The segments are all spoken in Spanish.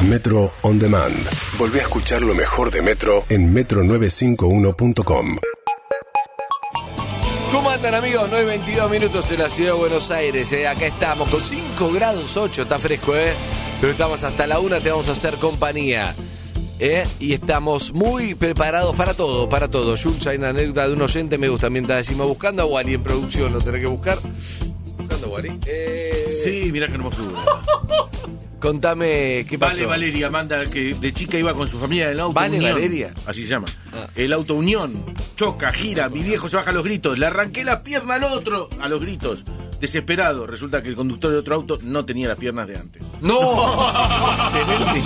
Metro On Demand. Volví a escuchar lo mejor de Metro en metro951.com. ¿Cómo andan, amigos? 9:22 minutos en la ciudad de Buenos Aires. Acá estamos con 5 grados 8, está fresco, pero estamos hasta la 1, te vamos a hacer compañía. Y estamos muy preparados para todo, Jules, hay una anécdota de un oyente, me gusta, mientras decimos buscando a Wally en producción, lo tenés que buscar. Buscando a Wally. Sí, mirá qué hermosura. Contame, ¿qué pasó? Vale Valeria manda que de chica iba con su familia en el auto Vale Unión. Valeria. Así se llama. El auto Unión. Choca, gira, mi viejo se baja a los gritos. Le arranqué la pierna al otro a los gritos. Desesperado. Resulta que el conductor de otro auto no tenía las piernas de antes. ¡No! Excelente.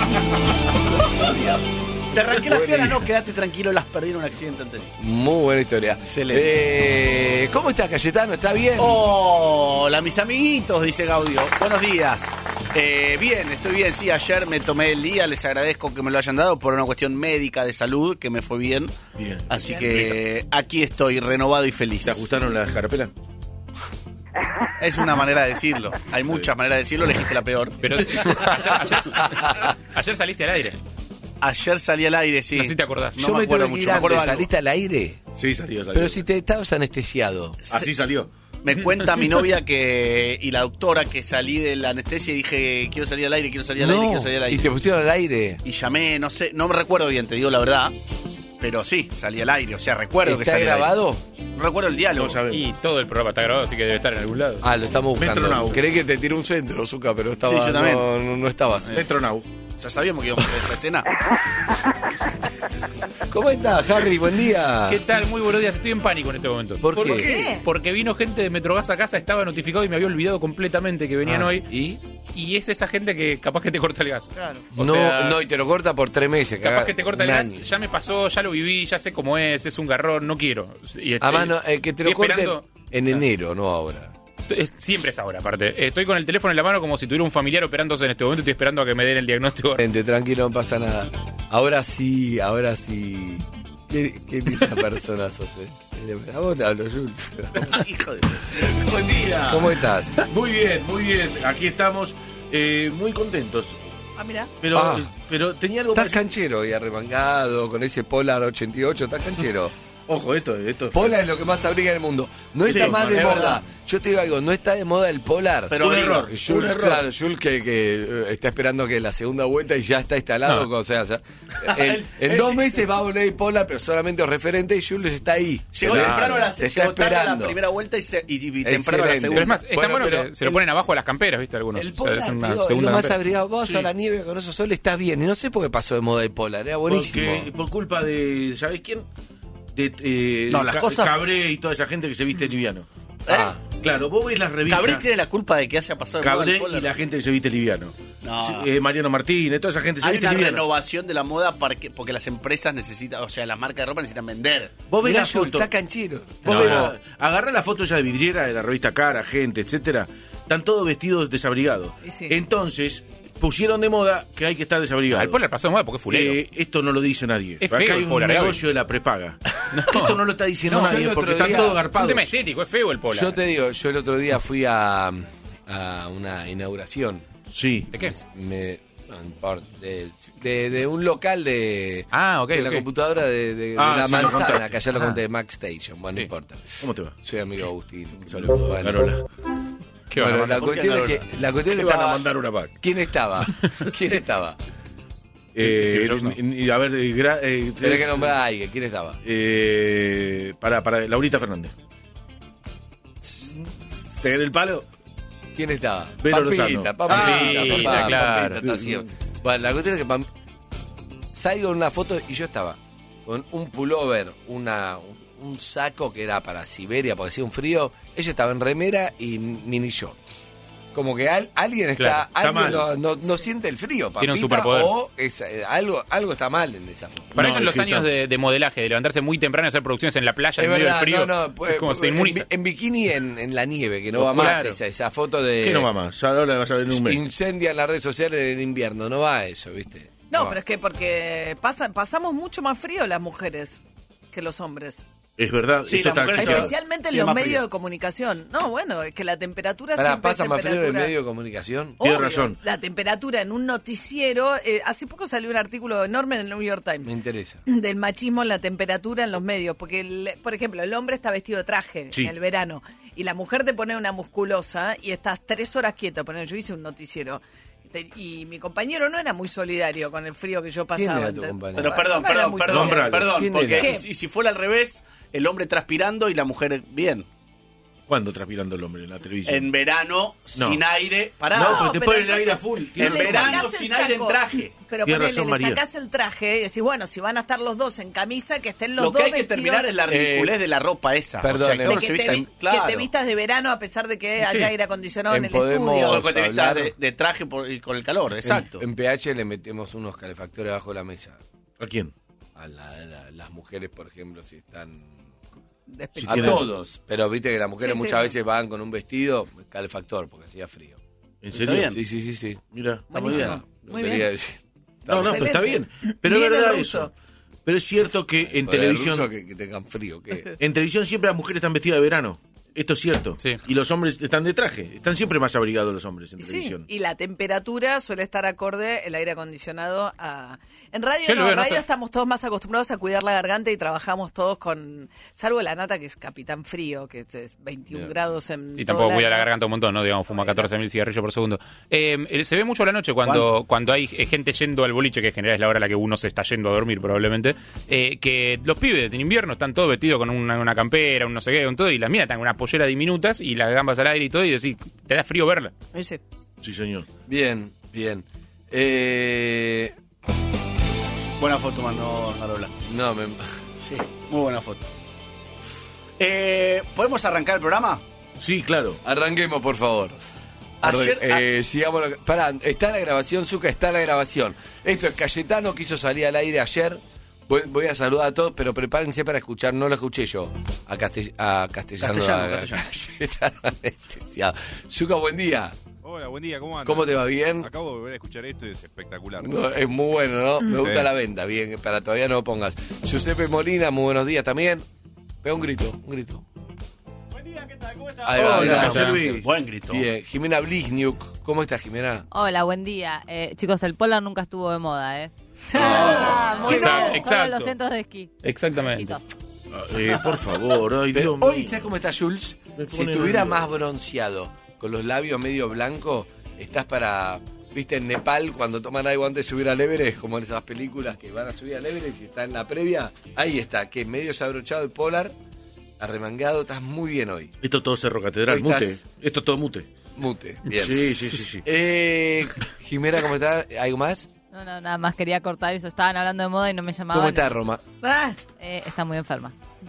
Te arranqué las piernas, no, quédate tranquilo, las perdí en un accidente anterior. Muy buena historia. Excelente. ¿Cómo estás, Cayetano? ¿Está bien? Hola, mis amiguitos, dice Gaudio. Buenos días. Bien, estoy bien. Sí, ayer me tomé el día. Les agradezco que me lo hayan dado por una cuestión médica de salud, que me fue bien. Bien. Así que aquí estoy, renovado y feliz. ¿Te ajustaron las carapelas? Es una manera de decirlo. Hay muchas maneras de decirlo, elegiste la peor. Pero ayer saliste al aire. Ayer salí al aire, sí. No sé si te acordás. Yo me tuve que ir antes, ¿saliste al aire? Sí, salió. Pero si te estabas anestesiado. Así salió. Me cuenta mi novia y la doctora que salí de la anestesia y dije, quiero salir al aire. ¿Y te pusieron al aire? Y llamé, no sé, no me recuerdo bien, te digo la verdad. Pero sí, salí al aire, o sea, recuerdo que salí ¿Está grabado? al aire. No recuerdo el diálogo. Y todo el programa está grabado, así que debe estar en algún lado. Lo estamos buscando. Metronau. Creí que te tiró un centro, Zucca, pero estaba, Sí, yo también. no estabas. Metronau. Ya sabíamos que íbamos a hacer esta escena. ¿Cómo estás, Harry? Buen día. ¿Qué tal? Muy buenos días. Estoy en pánico en este momento. ¿Por qué? Porque vino gente de Metrogas a casa, estaba notificado y me había olvidado completamente que venían hoy. ¿Y? Es esa gente que capaz que te corta el gas. Claro. No, y te lo corta por 3 meses. Capaz que te corta el gas. año. Ya me pasó, ya lo viví, ya sé cómo es un garrón, no quiero. Y Además, que te lo estoy corten esperando. en enero, no ahora. Siempre es ahora, aparte. Estoy con el teléfono en la mano como si tuviera un familiar operándose en este momento y estoy esperando a que me den el diagnóstico. Gente, tranquilo, no pasa nada. Ahora sí. Qué linda persona sos, A vos te hablo, Jules. Hijo de... Buen día. ¿Cómo estás? Muy bien. Aquí estamos muy contentos. mira. Pero tenía algo Estás canchero y arremangado con ese Polar 88, estás canchero. Ojo, esto Polar es lo que más abriga en el mundo. No está más de es moda. verdad. Yo te digo algo, no está de moda el Polar. Pero un error. Jules, claro, Jules que está esperando que la segunda vuelta y ya está instalado. No. O sea, en 2 meses va a volver el Polar, pero solamente los referentes, y Jules está ahí. Llegó temprano Te está esperando. la primera vuelta y temprano la Excelente. Pero segunda. es más, está bueno pero que se lo ponen abajo de las camperas, ¿viste? Algunos. El O sea, Polar, es una tío, es segunda lo más campera. abrigado. Vos a la nieve con esos soles estás bien. Y no sé por qué pasó de moda el Polar, era buenísimo. Porque por culpa de, ¿sabés quién? Las cosas... Cabré y toda esa gente que se viste liviano. Claro, vos ves las revistas. Cabré tiene la culpa de que haya pasado de moda Cabré el Polar. y la gente que se viste liviano. No. Mariano Martínez, toda esa gente se Hay viste una liviano. renovación de la moda porque las empresas necesitan, o sea, las marcas de ropa necesitan vender. Vos ves Mirá, la Jules, foto. está canchero. Vos No, ves no. agarrá la foto ya de vidriera de la revista Cara, gente, etcétera. Están todos vestidos desabrigados. Sí. Entonces, pusieron de moda que hay que estar desabrigado. El Polar pasó de moda porque es fulero. Esto no lo dice nadie. Es Acá feo hay el un Polar, negocio de la prepaga. Esto no lo está diciendo No, yo nadie el porque otro están día- todos Es un garpados. tema estético, es feo el Polar. Yo te digo, yo el otro día fui a una inauguración. Sí. ¿De qué? No importa, de un local de Ok, la ok. computadora de Ah, la sí, lo manzana, contaste. que ayer lo conté, Mac Station. Bueno, Sí. no importa. ¿Cómo te va? Soy amigo de Agustín. Saludos. Bueno. Garola. ¿Qué van a Bueno, mandar? la cuestión es que ¿Qué van a estaba. mandar una pack? ¿Quién estaba? ¿Quién estaba? Steve Jobs, ¿no? Y a ver, Tenés que nombrar a alguien. ¿Quién estaba? para Laurita Fernández. ¿Pegar el palo? ¿Quién estaba? Vero Pampita, Lozano. Pampita, claro. Pampita, estación. Bueno, la cuestión es que salgo en una foto y yo estaba con un pullover, un saco que era para Siberia porque hacía un frío. Ella estaba en remera y mini short. Como que alguien está, Claro, está alguien no siente el frío, Tiene un Pampita, superpoder. o algo está mal en esa foto. Para No, eso en los sí, años está. de modelaje, de levantarse muy temprano y hacer producciones en la playa, Es en medio verdad, del frío. no, es como se inmuniza. en bikini en la nieve, que no va Claro. más esa foto de... ¿Qué no va más? Ahora vas a ver en un mes. Incendia en las redes sociales en invierno, no va eso, ¿viste? No, va. pero es que porque pasamos mucho más frío las mujeres que los hombres. Es verdad, Sí, esto la está mujer chequeado. Especialmente en Tiene los más medios frío. de comunicación. No, bueno, es que la temperatura Pará, siempre ¿pasa es más frío en el temperatura. medio de comunicación? Tiene Obvio, razón. La temperatura en un noticiero. Hace poco salió un artículo enorme en el New York Me Times interesa. del machismo en la temperatura en los medios. Porque, por ejemplo, el hombre está vestido de traje Sí. en el verano y la mujer te pone una musculosa y estás 3 horas quieto. Yo hice un noticiero y mi compañero no era muy solidario con el frío que yo ¿Quién pasaba. era tu compañero? Pero perdón, No era perdón, muy perdón, Nombralo. perdón, ¿Quién porque era? y si fuera al revés, el hombre transpirando y la mujer bien. ¿Cuándo transpirando el hombre en la televisión? En verano, No. sin aire, pará. No, pero te pero ponen el aire a entonces full. En le verano, sacás el sin aire, en saco. traje. Pero Tienes ponele, razón, le María. sacás el traje y decís, bueno, si van a estar los dos en camisa, que estén los Lo dos que hay que vestidos. terminar es la ridiculez de la ropa esa. perdón, o sea, que de uno de se que vista te, en- claro. que te vistas de verano a pesar de que Sí. haya aire acondicionado en el Podemos- estudio. O que te vistas hablar- de traje y con el calor, exacto. En PH le metemos unos calefactores bajo la mesa. ¿A quién? A las mujeres, por ejemplo, si están... Despe- a tienen- todos. Pero viste que las mujeres Sí, muchas sí. veces van con un vestido calefactor porque hacía frío. ¿En ¿Está serio? bien? Sí. Mira. Está muy bien. No Muy quería bien. decir. No, pero está bien. Excelente. Pero es Bien el verdad ruso. eso. Pero es cierto que en Por el televisión... ruso que tengan frío. ¿Qué? En televisión siempre las mujeres están vestidas de verano. Esto es cierto. Sí. Y los hombres están de traje. Están siempre más abrigados los hombres en Sí, televisión. y la temperatura suele estar acorde el aire acondicionado a... En radio Yo lo no, veo, en no radio sé. estamos todos más acostumbrados a cuidar la garganta y trabajamos todos con... Salvo la Nata, que es capitán frío, que es 21 Bien. grados en... Y todo tampoco el cuida la año. garganta un montón, ¿no? Digamos, fuma 14.000 cigarrillos por segundo. Se ve mucho a la noche cuando hay gente yendo al boliche, que en general es la hora a la que uno se está yendo a dormir probablemente, que los pibes en invierno están todos vestidos con una campera, un no sé qué, con todo, y las minas están con unas polleras diminutas y las gambas al aire y todo, y decís, te da frío verla. Ese. Sí, señor. Bien, bien. Buena foto mandó Marola. No, me... Sí, muy buena foto. ¿Podemos arrancar el programa? Sí, claro. Arranquemos, por favor. Ayer- Sigamos. Pará, está la grabación, Zucca, está la grabación. Esto es Cayetano, quiso salir al aire ayer. Voy a saludar a todos, pero prepárense para escuchar. No lo escuché yo. A Castellano. Castellano. Cayetano anestesiado. Zucca, buen día. Hola, buen día, ¿cómo andas? ¿Cómo te va? ¿Bien? Acabo de volver a escuchar esto y es espectacular. No, es muy bueno, ¿no? Me gusta Sí. la venta. Bien, para todavía no lo pongas. Giuseppe Molina, muy buenos días también. Pega un grito, un grito. Buen día, ¿qué tal? ¿Cómo estás? Ahí va, Hola, gracias. José Luis. Buen grito. Bien, Jimena Blizniuk. ¿Cómo estás, Jimena? Hola, buen día. Chicos, el polar nunca estuvo de moda, ¿eh? Muy Exacto, bien. exacto. Solo los centros de esquí. Exactamente. Chicos. Por favor, ay, Pero Dios mío. hoy, ¿sabes cómo está Jules? Me Si pone estuviera nervioso. más bronceado, con los labios medio blancos, estás para... ¿Viste en Nepal cuando toman algo antes de subir al Everest? Como en esas películas que van a subir al Everest y está en la previa. Ahí está, que medio desabrochado el polar, arremangado, estás muy bien hoy. Esto todo Cerro Catedral, Hoy mute. estás- Esto todo mute. Mute, bien. Sí. Jimena, ¿cómo está? ¿Algo más? No, nada más quería cortar eso. Estaban hablando de moda y no me llamaban. ¿Cómo está Roma? Ah, Está muy enferma.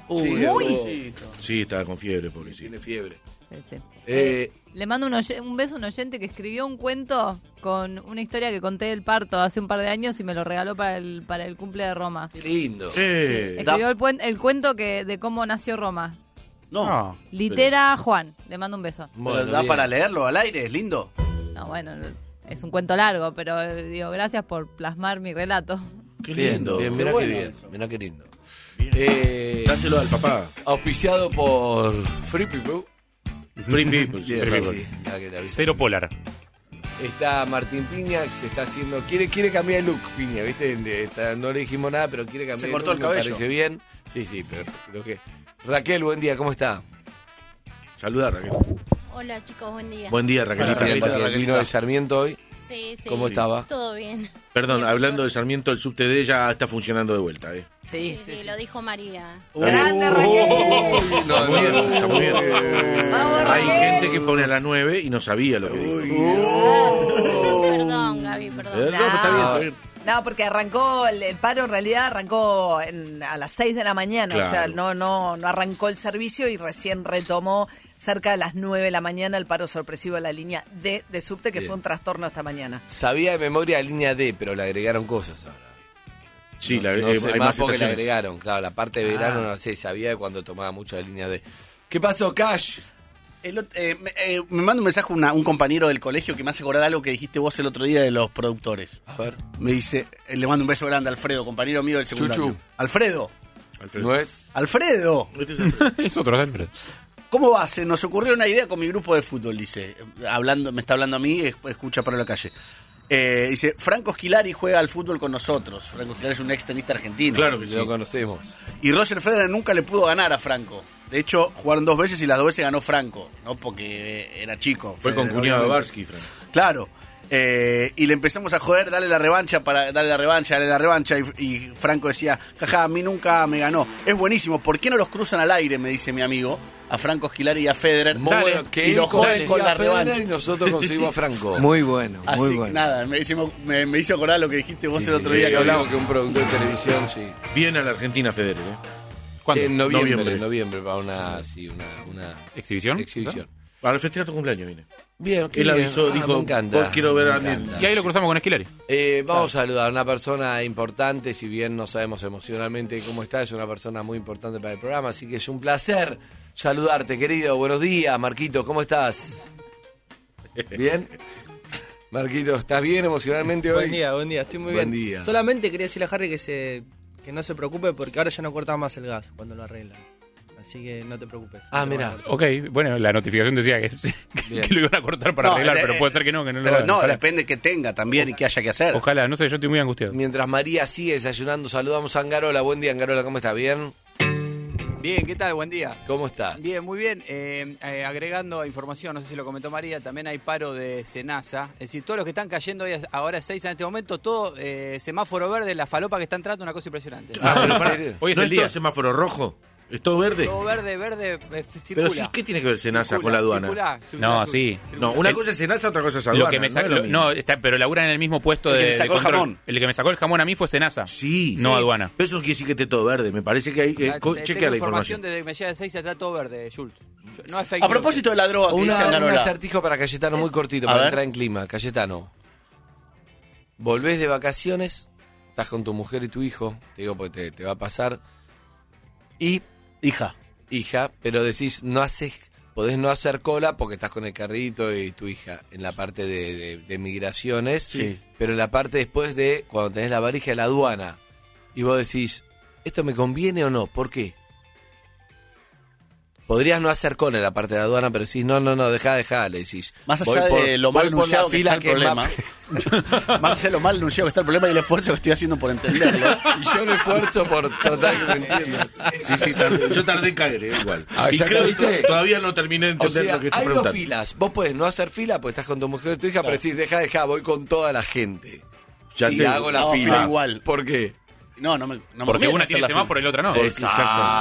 Sí, estaba con fiebre, pobrecito. Tiene fiebre. Sí, sí. Eh, Le mando un beso a un oyente que escribió un cuento con una historia que conté del parto hace un par de años y me lo regaló para el cumple de Roma. Qué lindo. Escribió el cuento de cómo nació Roma. No, Litera Juan. Le mando un beso. pero da bien. para leerlo al aire, es lindo. No, bueno, es un cuento largo, pero digo, gracias por plasmar mi relato. Qué Bien, lindo. bien, Qué mirá bueno qué bien. eso. Mirá qué lindo. Bien. Dáselo al papá. Auspiciado por Free People. Free people. Bien, free people. sí, ya que te aviso. Cero polar. Está Martín Piña, que se está haciendo... Quiere cambiar el look, Piña, ¿viste? No le dijimos nada, pero quiere cambiar Se el cortó look. el cabello. Me parece bien. Sí, pero creo que... Raquel, buen día, ¿cómo está? Saluda, Raquel. Hola chicos, buen día. Buen día, Raquelita. Bien, Raquelita. porque vino de Sarmiento hoy. Sí, sí. ¿Cómo estaba? Todo bien. Perdón, Bien, hablando de bien. Sarmiento, el subte de ella está funcionando de vuelta, ¿eh? sí, Sí, lo dijo María. ¡Grande, Raquel! Está muy bien, está muy bien. ¡Vamos, Hay Raquel! gente que pone a las 9 y no sabía lo que dijo. Perdón, Gaby, No, perdón. pero está bien, está bien. No, porque arrancó, el paro en realidad arrancó a las 6 de la mañana, Claro. o sea, no arrancó el servicio y recién retomó cerca de las 9 de la mañana el paro sorpresivo de la línea D de subte, que Bien. fue un trastorno esta mañana. Sabía de memoria la línea D, pero le agregaron cosas ahora. Sí, No sé hay más más porque le estaciones. agregaron. Claro, la parte de verano no sé, sabía de cuando tomaba mucho la línea D. ¿Qué pasó, Cash? Me manda un mensaje un compañero del colegio que me hace acordar algo que dijiste vos el otro día de los productores. A ver. Me dice, le mando un beso grande a Alfredo, compañero mío del segundo Chuchu. año. Alfredo, Alfredo. ¿No es? Alfredo, Este es Alfredo. Es otro Alfredo. ¿cómo va? Se nos ocurrió una idea con mi grupo de fútbol, dice. Me está hablando a mí, escucha para la calle. Dice, Franco Scolari juega al fútbol con nosotros. Franco Scolari es un ex tenista argentino. Claro que sí. Lo conocemos. Y Roger Federer nunca le pudo ganar a Franco. De hecho, jugaron 2 veces y las 2 veces ganó Franco. No porque era chico. Fue con Federer, cuñado de obviamente. Barsky, Frank. Claro. Y le empezamos a joder, dale la revancha, y Franco decía, jaja, a mí nunca me ganó. Es buenísimo, ¿por qué no los cruzan al aire? Me dice mi amigo, a Franco Scolari y a Federer. Muy bueno, que y él los joden con la consiga a Federer revancha. y nosotros conseguimos a Franco. Muy bueno, Así muy que bueno. nada, me hizo acordar lo que dijiste vos Sí, el sí, otro sí, día que yo digo hablamos. que un productor de televisión, sí. Viene a la Argentina Federer, ¿eh? ¿Cuándo? En noviembre para una ¿Exhibición? exhibición. Para festejar tu cumpleaños viene. Bien, qué Él bien. avisó, Ah, dijo, me encanta. "Vos quiero ver a Me alguien". encanta. Y ahí lo cruzamos con Scolari. Vamos a saludar a una persona importante, si bien no sabemos emocionalmente cómo está, es una persona muy importante para el programa, así que es un placer saludarte, querido. Buenos días, Marquito, ¿cómo estás? ¿Bien? Marquito, ¿estás bien emocionalmente hoy? Buen día, estoy muy Buen bien. día. Solamente quería decirle a Harry que no se preocupe porque ahora ya no corta más el gas cuando lo arreglan. Así que no te preocupes. Ah, No te mirá. van a cortar. Ok, bueno, la notificación decía que, Bien. que lo iban a cortar para arreglar, pero puede ser que no lo Pero hagan. no, Ojalá. depende que tenga también y que haya que hacer. Ojalá, no sé, yo estoy muy angustiado. Mientras María sigue desayunando, saludamos a Angarola. Buen día, Angarola, ¿cómo estás? ¿Bien? Bien, ¿qué tal? Buen día. ¿Cómo estás? Bien, muy bien. Agregando información, no sé si lo comentó María, también hay paro de Senasa. Es decir, todos los que están cayendo hoy, ahora 6 en este momento, todo semáforo verde, la falopa que está entrando, una cosa impresionante. Pero ¿en pará, serio? Hoy es ¿no el es día. todo semáforo rojo? ¿Es todo verde? Todo verde, circula. Pero sí, ¿qué tiene que ver Senasa con la aduana? No, sí. No, una cosa es Senasa, otra cosa es aduana. Lo que me sacó, no es lo mismo. no, está, pero laburan en el mismo puesto El que de me sacó de el control. jamón. El que me sacó el jamón a mí fue Senasa. Sí. No sí. aduana. Pero eso no quiere decir que esté todo verde. Me parece que hay... chequea la información. Desde que me llega de 6 está todo verde, Schultz. No es fake A news. propósito de la droga que dice Un Angarola. acertijo para Cayetano muy cortito, A para ver. entrar en clima. Cayetano, volvés de vacaciones, estás con tu mujer y tu hijo, te digo porque te va a pasar, y hija, pero decís, podés no hacer cola porque estás con el carrito y tu hija en la parte de migraciones, Sí. pero en la parte después de cuando tenés la valija de la aduana, y vos decís, ¿esto me conviene o no? ¿Por qué? Podrías no hacer cola en la parte de la aduana, pero decís, no, dejá, le decís. Más allá de lo mal voy por la anunciado que está el fila problema. más- Más allá de lo mal anunciado que está el problema y el esfuerzo que estoy haciendo por entenderlo. Y yo me esfuerzo por tratar de que me entiendas. Sí, yo tardé en caer, igual. Ah, y ¿ya creo que caíste? todavía no terminé de O entender sea, lo que estás hay dos preguntando. filas. Vos podés no hacer fila porque estás con tu mujer y tu hija, pero decís, dejá, voy con toda la gente. Ya y sé. hago la No, fila. igual. ¿Por qué? No me Porque conviene una hacer tiene la semáforo y la otra no. Exacto.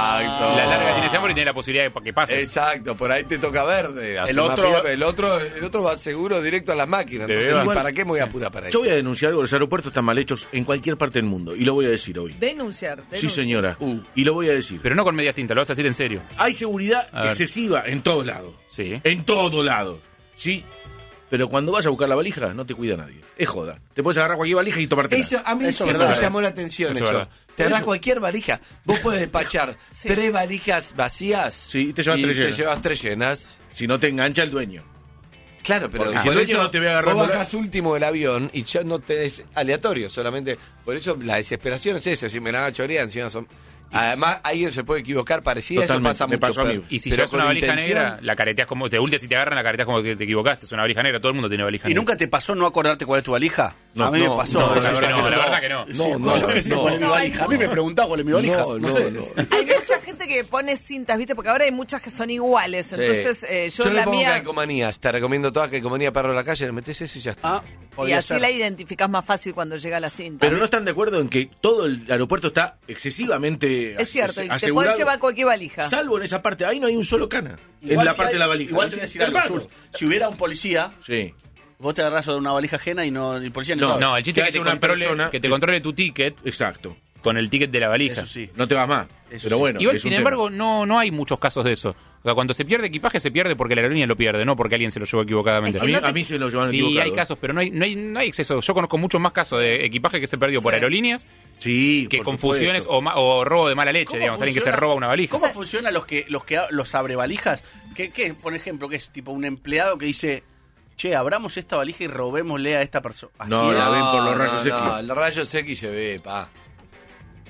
La larga tiene semáforo y tiene la posibilidad de que pases. Exacto, por ahí te toca verde. Hacer El una otro- fila, pero el otro va seguro directo a las máquinas. Debe Entonces, va. ¿para qué me voy a apurar para Yo eso? voy a denunciar algo. Los aeropuertos están mal hechos en cualquier parte del mundo. Y lo voy a decir hoy. Denunciar. Sí, señora. Y lo voy a decir. Pero no con medias tintas, lo vas a decir en serio. Hay seguridad A ver. excesiva en todos lados. Sí. En todos lados. ¿Sí? Pero cuando vas a buscar la valija, no te cuida nadie. Es joda. Te puedes agarrar cualquier valija y tomártela. Eso, a mí Eso siempre es me verdad. llamó la atención Eso es eso. verdad. Te agarrás cualquier valija. Vos podés despachar Sí. 3 valijas vacías Sí, y te llevas 3 te llenas. llevas 3 llenas. Si no te engancha el dueño. Claro, pero Porque si por el dueño eso no te ve agarrando vos la- bajás último del avión y ya no tenés aleatorio, solamente por eso la desesperación es esa, si me la van a chorear, encima son... Además, alguien se puede equivocar parecida, Totalmente, eso pasa me mucho. pasó a mí. pero- Y si pero llevas una con valija intención- negra, la careteas como. De última, si te agarran, la careteas como que te equivocaste. Es una valija negra, todo el mundo tiene valija ¿Y negra. nunca te pasó no acordarte cuál es tu valija? No, a mí me no, pasó. no, la verdad que no. Yo qué sé cuál es mi valija. A mí me preguntaba cuál es mi valija. No, sé. no. Hay mucha gente que pone cintas, ¿viste? Porque ahora hay muchas que son iguales. Sí. Entonces, yo le la pongo mía. calcomanías, te recomiendo todas calcomanía perro de la calle, le metes eso y ya está. Ah, Y podría así ser. la identificás más fácil cuando llega la cinta. Pero no están de acuerdo en que todo el aeropuerto está excesivamente Es cierto, y te asegurado, podés llevar cualquier valija. salvo en esa parte. Ahí no hay un solo cana. Igual en la si parte hay- de la valija. Igual te voy a decir algo, Hermano. Jules. Si hubiera un policía, Sí. vos te agarrás de una valija ajena y no el policía No, sabe. No, el chiste Que es que haya te una controle, persona que te que- controle tu ticket Exacto. con el ticket de la valija. Eso sí. No te vas más. Eso Pero sí. bueno. Igual, es sin un embargo, tema. no hay muchos casos de eso. O sea, cuando se pierde equipaje, se pierde porque la aerolínea lo pierde, no porque alguien se lo llevó equivocadamente. Es que no te- A mí se lo llevan Sí, equivocado. hay casos, pero no hay exceso. Yo conozco muchos más casos de equipaje que se perdió por Sí. aerolíneas Sí, que por confusiones supuesto. o robo de mala leche, ¿Cómo digamos, alguien que se funciona? roba una valija. ¿Cómo funciona los abrevalijas? ¿Qué, por ejemplo, que es tipo un empleado que dice, che, abramos esta valija y robémosle a esta persona? Así No, es. la ven por los rayos X. No, los rayos X se ve, pa.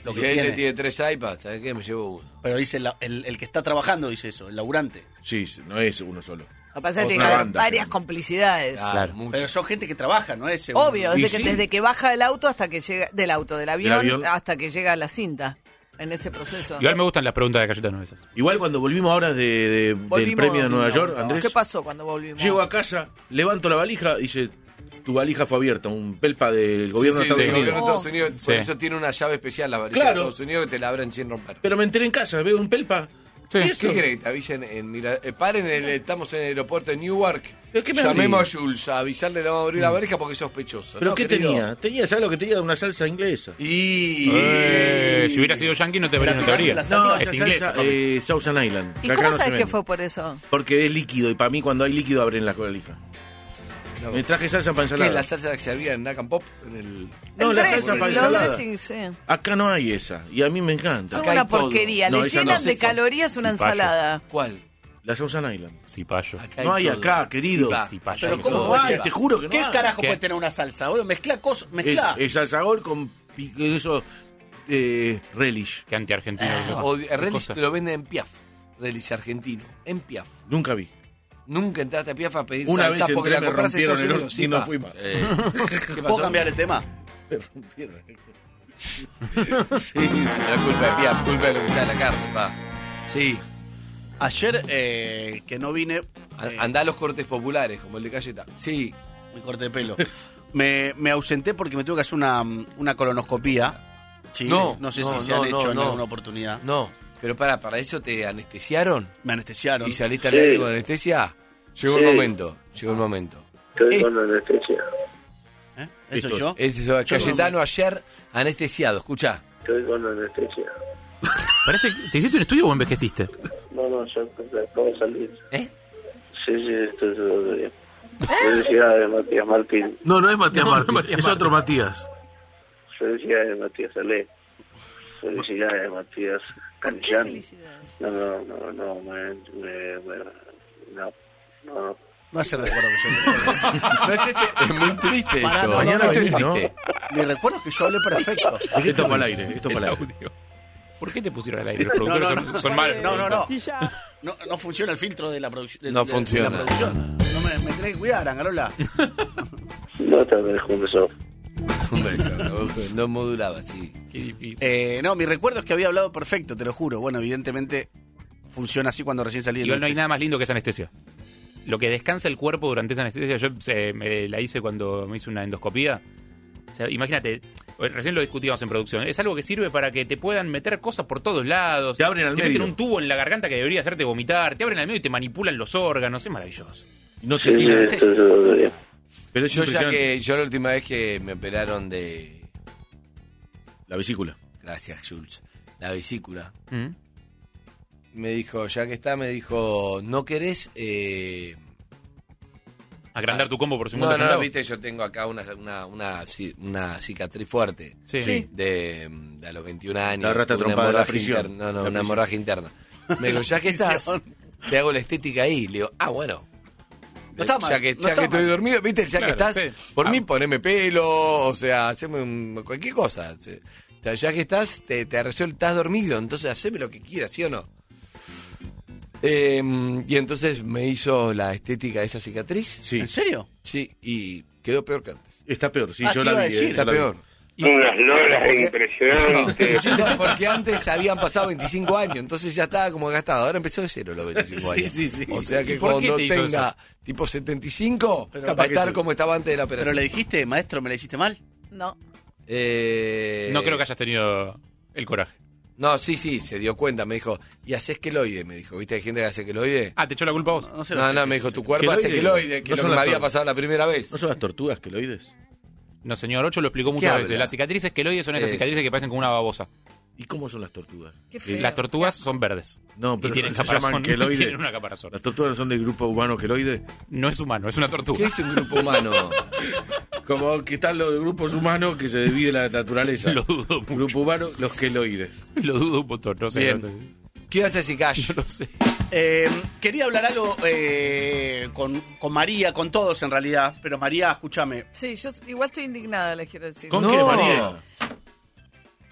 lo si que él tiene. tiene 3 iPads, ¿sabes qué? Me llevo uno. Pero dice el que está trabajando, dice eso, el laburante. Sí, no es uno solo. Lo que pasa es que Otra tiene que haber banda, varias claro. complicidades. Claro, mucho. Pero son gente que trabaja, ¿no es? Obvio, Y desde, sí. desde que baja del auto hasta que llega, del avión, avión. hasta que llega a la cinta, en ese proceso. Igual me gustan las preguntas de Cayetano esas. Igual cuando volvimos ahora del Volvimos, premio de Nueva no, York, no. Andrés, ¿Qué pasó cuando volvimos? llego a casa, levanto la valija, dice, tu valija fue abierta, un pelpa del gobierno Sí, de sí, Estados del Unidos. gobierno de Estados Unidos. Por Sí. eso tiene una llave especial la valija Claro. de Estados Unidos que te la abren sin romper. Pero me enteré en casa, veo un pelpa. Sí. ¿Y ¿Qué esto? querés que te avisen? Paren, estamos en el aeropuerto de Newark. ¿Pero qué me Llamemos abrís? a Jules a avisarle le vamos a abrir la valija porque es sospechoso. ¿Pero ¿no, qué querido? tenía? ¿Sabes lo que tenía? Una salsa inglesa. Y... Si hubiera sido yankee no te habría. No, Es esa inglés. salsa, Thousand Island. ¿Y que acá cómo no se sabes que vende. fue por eso? Porque es líquido, y para mí cuando hay líquido abren la valija. No. Me traje salsa para ¿Qué es ensalada. la salsa que servía en Nacan Pop? En el... No, El la dressing, salsa para los ensalada. dressings, sí. Acá no hay esa, y a mí me encanta. Son Acá hay una todo. porquería. No, Le esa no. llenan de calorías una Cipallo. ensalada. ¿Cuál? La Thousand Island. Cipayo. Acá No hay todo. acá, querido. Cipa. Pero Sí, ¿cómo todo, no Ay, hay? te juro que no ¿Qué hay. carajo ¿Qué? puede tener una salsa? Boludo? Mezcla cosas, mezcla. Es salsa gol con eso, relish. Que anti-argentino. O ¿Qué Relish cosa? te lo venden en Piaf. Relish argentino. En Piaf. Nunca vi. Nunca entraste a Piaf a pedir Una salsa vez porque la entré, me compras en rompieron Estados el Unidos. orto y no pa. fui más. ¿Qué ¿Puedo pasó? cambiar el tema? Me rompieron. Sí, no es culpa de Piaf, culpa de lo que sea la carne, pa. Sí. Ayer que no vine, Andá a los cortes populares, como el de Cayeta. Sí. mi corte de pelo, me ausenté porque me tuve que hacer una colonoscopía. Sí, No, no sé no, si se han no, hecho en no. alguna oportunidad. No, pero para eso te anestesiaron Me anestesiaron. y saliste al aire con anestesia. Llegó el momento, llegó el momento. Estoy con anestesia. ¿Eh? ¿Eso soy yo? Ese es Cayetano ayer anestesiado, escuchá. Estoy con anestesia. Parece. ¿Te hiciste un estudio o envejeciste? No, yo acabo de salir. ¿Eh? Sí, estoy todo bien. Felicidades, Matías Martín. No es Matías No, no Martín, es Matías es otro Matías. Felicidades, Matías Ale. Felicidades, Matías ¿Por qué Canillán. felicidades? No. No es el recuerdo que yo tengo. No es este. Es muy triste Pará, esto. no, mañana Esto es venís, ¿no? triste. Mi recuerdo es que yo hablé perfecto. Esto fue al aire, esto fue al El aire. audio. ¿Por qué te pusieron al aire? Los productores son malos. No funciona el filtro de la producción. No funciona. De la producción. No me tenés que cuidar, Angarola. No te dejo un beso. Un beso, no modulaba, sí. Qué difícil. No, mi recuerdo es que había hablado perfecto, te lo juro. Bueno, evidentemente funciona así cuando recién salí del Igual no hay anestesia. nada más lindo que esa anestesia. Lo que descansa el cuerpo durante esa anestesia, yo me la hice cuando me hice una endoscopía. O sea, imagínate, recién lo discutíamos en producción, es algo que sirve para que te puedan meter cosas por todos lados. Te abren al meten medio. un tubo en la garganta que debería hacerte vomitar, te abren al medio y te manipulan los órganos, es maravilloso. No Sí, se tira estoy todo bien. Pero es Yo impresionante. yo la última vez que me operaron de... La vesícula. Gracias, Jules. La vesícula. ¿Mm? Me dijo, ya que está, me dijo, ¿no querés...? Agrandar tu combo por 50 No, no, centavos. viste, yo tengo acá una cicatriz fuerte. Sí. De a los 21 años. La rata una trompada de la hemorragia prisión. interna. No, La una prisión. hemorragia interna. Me dijo, ya que estás, te hago la estética ahí. Le digo, bueno. No está mal, Ya que, no ya está que estoy mal. dormido, viste, ya Claro, que estás, sí. por mí poneme pelo, o sea, haceme cualquier cosa. Ya que estás, te arregló, estás dormido, entonces haceme lo que quieras, ¿sí o no? Y entonces me hizo la estética de esa cicatriz. Sí. ¿En serio? Sí, y quedó peor que antes. Está peor, sí, Ah, yo te la iba a vi. decir, Está yo la vi. peor. Unas loras Porque- impresionantes. No, porque antes habían pasado 25 años, entonces ya estaba como gastado. Ahora empezó de cero los 25 años. sí. O sea que ¿Y por qué cuando te hizo tenga tipo 75, Pero va a capaz que estar sí. como estaba antes de la Pero operación. le dijiste, maestro, ¿me la hiciste mal? No. No creo que hayas tenido el coraje. No, sí, se dio cuenta, me dijo, y haces queloide, me dijo, ¿viste? Hay gente que hace queloide. Ah, ¿te echó la culpa a vos? No sé. No, me dijo, tu cuerpo hace queloide, que No es lo son que me las había tor- pasado la primera vez. ¿No son las tortugas queloides? No, señor, Ocho lo explicó ¿Qué muchas habla? veces. Las cicatrices queloides son esas Eso. cicatrices que parecen como una babosa. ¿Y cómo son las tortugas? Qué feo. Las tortugas son verdes. No, Y pero tienen se llaman caparazón. queloide. Tienen una caparazón. ¿Las tortugas son del grupo humano queloide? No es humano, es una tortuga. ¿Qué es un grupo humano? Como que están los grupos humanos que se divide la naturaleza. Lo dudo mucho. Grupo humano, los queloides. Lo dudo un montón, no sé. Bien. No sé. ¿Qué vas a decir, Cash? No lo sé. Quería hablar algo con María, con todos en realidad. Pero María, escúchame. Sí, yo igual estoy indignada, les quiero decir. ¿Con No. qué, María? El otro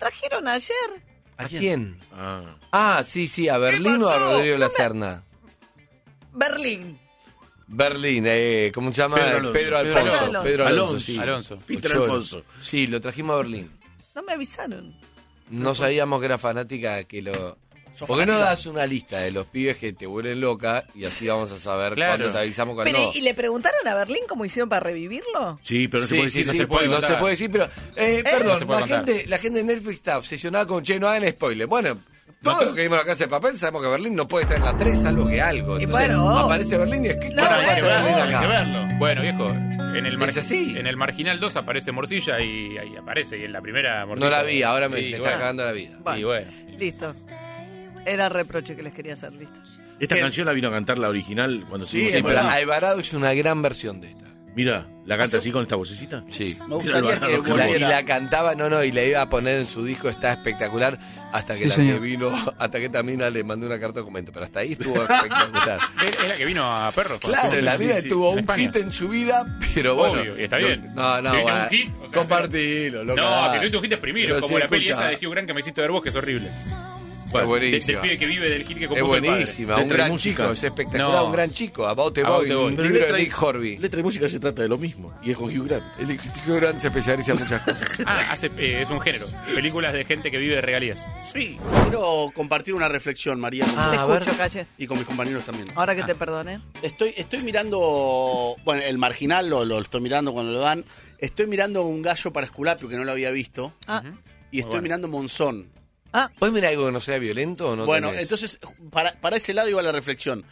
trajeron ayer. ¿A quién? Ah, sí, a Berlín o a pasó? Rodrigo Lacerna. Berlín. Berlín, ¿cómo se llama? Pedro Alonso. Pedro Alonso, sí. Alonso. Peter Ochoa. Alfonso. Sí, lo trajimos a Berlín. No me avisaron. No sabíamos que era fanática que lo... ¿Por qué no das una lista de los pibes que te vuelven loca y así vamos a saber Claro. cuándo te avisamos con Pero, no? ¿y le preguntaron a Berlín cómo hicieron para revivirlo? Sí, pero no se puede decir. no se puede decir, pero perdón, No se puede contar. la gente de Netflix está obsesionada con no hagan spoiler. Bueno, todo lo que vimos en la Casa de Papel sabemos que Berlín no puede estar en la 3 salvo que algo. Y Entonces, bueno, aparece Berlín y es que No, ¿cuándo hay aparece que Berlín verlo, acá? Bueno, viejo, ¿Es así? en el Marginal 2 aparece Morcilla y ahí aparece, y en la primera Morcilla. No la vi, ahora me Y está bueno. cagando la vida. Y bueno. Listo. Era el reproche que les quería hacer, listo. Esta canción la vino a cantar la original cuando se Sí, pero Alvarado es una gran versión de esta. Mira, ¿la canta así con esta vocecita? Sí. Me gustaría que Y volviera. la cantaba, y la iba a poner en su disco, está espectacular, hasta que Sí, la señor. que vino, hasta que esta mina le mandó una carta de documento, pero hasta ahí estuvo espectacular. Es la que vino a Perros. Claro, la mina tuvo En un España. hit en su vida, pero bueno. Obvio, y está bien. No, ¿Tuviste bueno, un hit? O sea, compartilo, loca. No, si tuviste un hit exprimilo, Pero como sí, la peli escucha. esa de Hugh Grant que me hiciste ver vos, que es horrible. Es buenísima. Del pibe que vive del hit que Es compuso el padre. buenísima, un Letra y gran música. chico, es espectacular, No. un gran chico. About the About Boy, the Boy. un Pero libro de letra y- Nick Horby. Letra y música se trata de lo mismo, y es con Hugh Grant. El Hugh Grant se especializa en muchas cosas. Es un género. Películas de gente que vive de regalías. Sí. Quiero compartir una reflexión, María. con Te vos a ver. escucho, Calle. Y con mis compañeros también. Ahora que te perdone. Estoy mirando, bueno, el Marginal lo estoy mirando cuando lo dan. Estoy mirando Un gallo para Esculapio, que no lo había visto. Ah, Y estoy mirando Monzón. ¿Puedes mirar algo que no sea violento o no? Bueno, tenés? entonces, para ese lado iba la reflexión.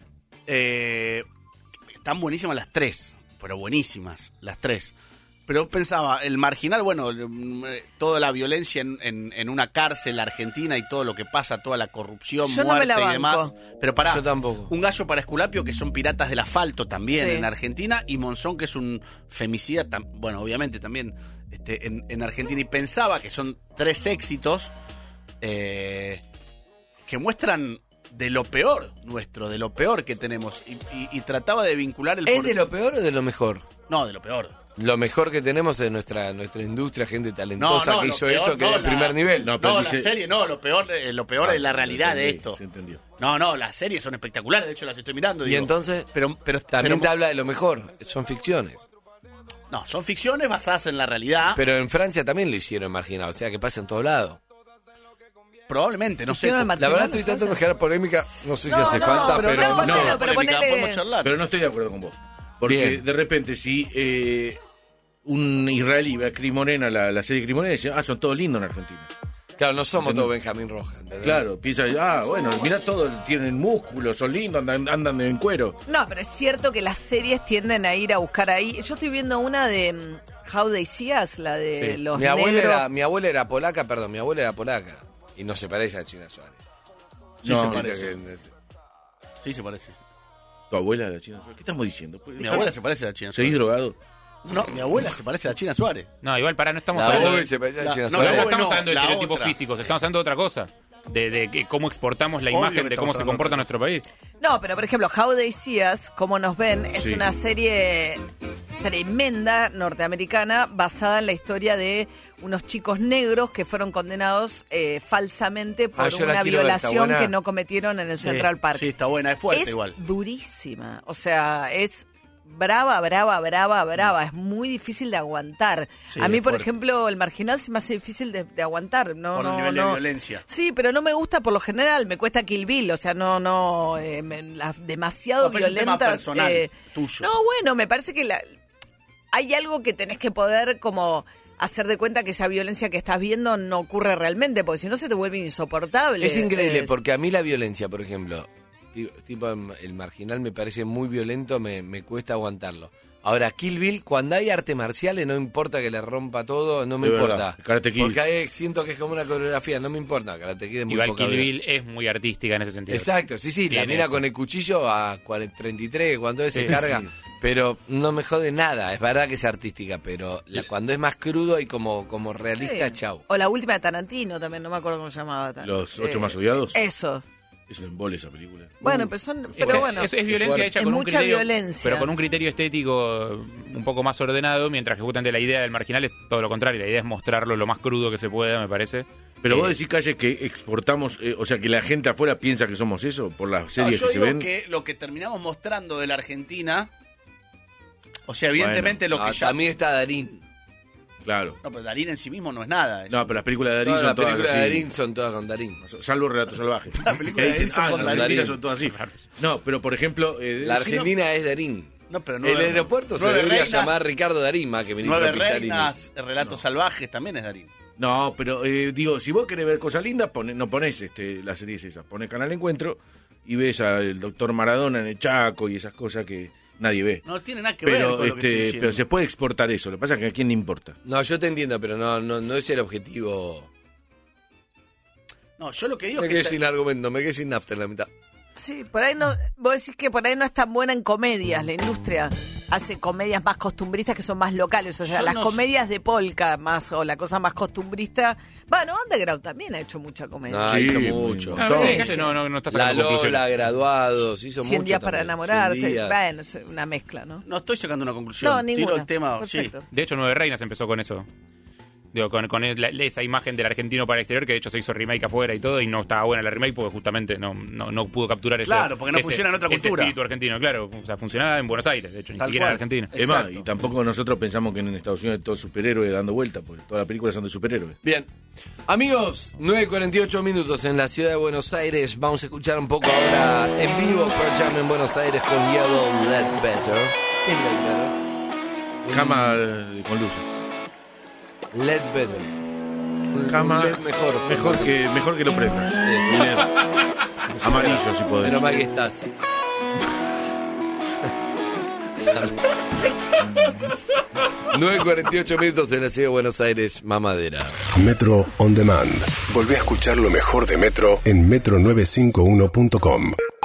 Están buenísimas las tres, pero buenísimas las tres. Pero pensaba, el Marginal, bueno, toda la violencia en una cárcel argentina y todo lo que pasa, toda la corrupción, Yo no me muerte la y banco. demás. Pero pará, Yo tampoco. Un gallo para Esculapio, que son piratas del asfalto también Sí. en Argentina, y Monzón, que es un femicida, bueno, obviamente también en Argentina. Y pensaba que son tres éxitos que muestran de lo peor nuestro, de lo peor que tenemos. Y trataba de vincular el... ¿Es de lo peor o de lo mejor? No, de lo peor. Lo mejor que tenemos de nuestra industria, gente talentosa No, que lo hizo peor, eso, que no, es el primer nivel. No, No, pero la dice- serie, no, lo peor es la realidad de esto. Se entendió. No, las series son espectaculares, de hecho las estoy mirando. Y digo. entonces, pero también te habla de lo mejor, son ficciones. No, son ficciones basadas en la realidad. Pero en Francia también lo hicieron marginado, o sea que pasa en todos lados. Probablemente, no sé. Hicieron el La verdad matrimonio estoy en tratando de generar polémica, no sé si No, hace no, falta, pero pero... no, no. bueno, pero polémica, ponele- podemos charlar. Pero no estoy de acuerdo con vos. Porque Bien. de repente, si un israelí ve a Crimorena, la serie Crimorena, y dice, son todos lindos en Argentina. Claro, no somos ¿Entendés? todos Benjamín Rojas. ¿entendés? Claro, piensa, bueno, mirá todos, tienen músculos, son lindos, andan en cuero. No, pero es cierto que las series tienden a ir a buscar ahí. Yo estoy viendo una de How They See Us, la de Sí. los mi abuela negros. era polaca, y no se parece a China Suárez. Sí, No, se Viste parece. que- Sí, se parece. Tu abuela de la China Suárez. ¿Qué estamos diciendo? Mi abuela se parece a la China ¿Seguís Suárez. drogado? No, mi abuela se parece a la China Suárez. No, igual no estamos La hablando Bowie de... se parece a La- China no, Suárez. No, la estamos no, hablando de la estereotipos otra. físicos, estamos hablando de otra cosa. De cómo exportamos la Obvio imagen que de cómo estamos se hablando comporta de nuestro país. No, pero por ejemplo, How They See Us, como nos ven, es Sí. una serie tremenda norteamericana basada en la historia de unos chicos negros que fueron condenados falsamente por yo la una quiero ver, ¿está violación buena? que no cometieron en el Sí, Central Park. Sí, está buena, es fuerte es igual. durísima, o sea, es brava, es muy difícil de aguantar. Sí, a mí, es por fuerte. ejemplo, el Marginal se me hace difícil de aguantar, no, Por el no, nivel de no. violencia. Sí, pero no me gusta por lo general, me cuesta Kill Bill, o sea, demasiado No, pero es un tema violentas. personal, tuyo. No, bueno, me parece que hay algo que tenés que poder como hacer de cuenta que esa violencia que estás viendo no ocurre realmente, porque si no se te vuelve insoportable. Es increíble, porque a mí la violencia, por ejemplo, tipo el Marginal me parece muy violento, me cuesta aguantarlo. Ahora, Kill Bill, cuando hay arte marciales, no importa que le rompa todo, no me De importa. verdad, Karate Kid. Porque ahí siento que es como una coreografía, no me importa. Karate Kid es muy Igual poca Kill violencia. Bill es muy artística en ese sentido. Exacto, sí, la Tiene mira eso. con el cuchillo a 33, cuando se Sí, carga, sí. pero no me jode nada, es verdad que es artística, pero cuando es más crudo y como realista, Sí. chau. O la última de Tarantino también, no me acuerdo cómo se llamaba. Los 8 más odiados. Eso. Es un embole esa película. Bueno, pero bueno. Es violencia hecha es con un mucha criterio, violencia. pero con un criterio estético un poco más ordenado, mientras que justamente la idea del Marginal es todo lo contrario. La idea es mostrarlo lo más crudo que se pueda, me parece. Pero vos decís, Calle, que exportamos, o sea, que la gente afuera piensa que somos eso por las series yo que se digo ven. que lo que terminamos mostrando de la Argentina, o sea, evidentemente lo que ya... También está Darín. Claro. No, pero Darín en sí mismo no es nada. No, pero las películas de Darín Todas son las todas películas así. de Darín son todas con Darín. Salvo Relatos Salvajes. Las películas de Darín son con las Darín. Argentinas son todas así. No, pero por ejemplo... La Argentina es Darín. No, pero El aeropuerto se debería llamar Ricardo Darín más que Ministro Nueve Pitarini. Reinas, Relatos Salvajes también es Darín. No, pero digo, si vos querés ver cosas lindas, no ponés las series esas. Ponés Canal Encuentro y ves al doctor Maradona en el Chaco y esas cosas que nadie ve. No tiene nada que ver con lo que estoy diciendo. Pero se puede exportar eso. Lo que pasa es que a quién le importa. No, yo te entiendo, pero no es el objetivo. No, yo lo que digo Me es que... quedé sin argumento, me quedé sin nafta en la mitad. Sí, por ahí no. Vos decís que por ahí no es tan buena en comedias. La industria hace comedias más costumbristas que son más locales. O sea, Yo las no comedias de polka más o la cosa más costumbrista. Bueno, Underground también ha hecho mucha comedia. No, Sí, hizo mucho. No está La sacando conclusiones. Lola, Graduados, hizo 100 mucho días para también. enamorarse. 100 días. Bueno, es una mezcla, ¿no? No estoy sacando una conclusión. No, ninguna. Tiro el tema, Perfecto. sí. De hecho, Nueve Reinas empezó con eso. Digo, con esa imagen del argentino para el exterior, que de hecho se hizo remake afuera y todo, y no estaba buena la remake porque justamente no pudo capturar ese. Claro, porque no funciona en otra ese cultura. espíritu argentino, claro. O sea, funcionaba en Buenos Aires, de hecho, ni Tal siquiera cual. en Argentina. Es más, Exacto. y tampoco nosotros pensamos que en Estados Unidos hay todos superhéroes dando vueltas, porque todas las películas son de superhéroes. Bien. Amigos, 9:48 minutos en la ciudad de Buenos Aires. Vamos a escuchar un poco ahora en vivo Pearl Jam en Buenos Aires con Yellow Ledbetter. ¿Qué es Ledbetter? Cama con luces. Ledbetter. Cama LED mejor que lo prendas. Sí. LED. Amarillo, si podés. Menos mal que estás. 9:48 minutos en la ciudad de Buenos Aires, mamadera. Metro On Demand. Volvé a escuchar lo mejor de Metro en metro951.com.